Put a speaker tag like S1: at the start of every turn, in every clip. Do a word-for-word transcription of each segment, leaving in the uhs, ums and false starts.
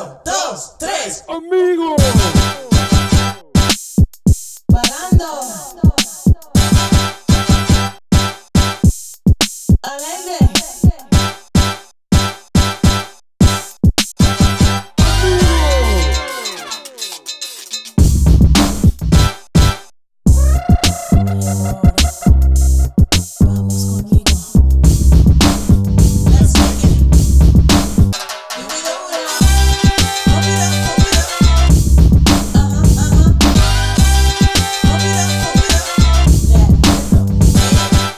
S1: Uno, dos, tres.
S2: ¡Amigo!
S1: Parando. Alegre. Vamos conmigo. Let's take it. Here we go now. Pump it up, pump it up. Uh-huh, uh-huh. Pump it up, pump it up. That rhythm, yeah.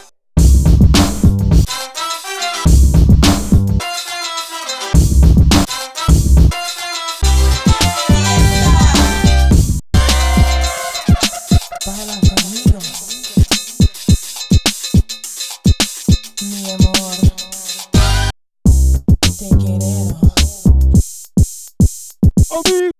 S1: Baila conmigo, mi amor, te quiero.
S2: ¡Amigo!